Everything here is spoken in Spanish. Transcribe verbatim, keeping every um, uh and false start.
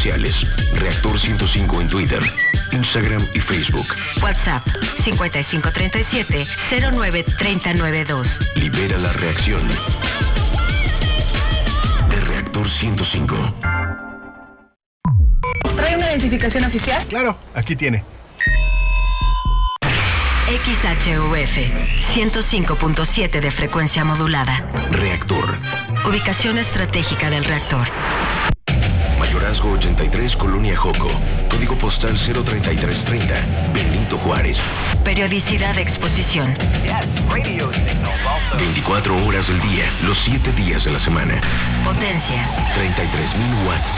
sociales. Reactor ciento cinco en Twitter, Instagram y Facebook. WhatsApp cincuenta y cinco treinta y siete cero nueve treinta noventa y dos. Libera la reacción de Reactor ciento cinco. ¿Trae una identificación oficial? Claro, aquí tiene. X H U F ciento cinco punto siete de frecuencia modulada. Reactor. Ubicación estratégica del reactor. Mayorazgo ochenta y tres, Colonia Joco. Código postal cero treinta y tres treinta, Benito Juárez. Periodicidad de exposición. veinticuatro horas del día, los siete días de la semana. Potencia. treinta y tres mil watts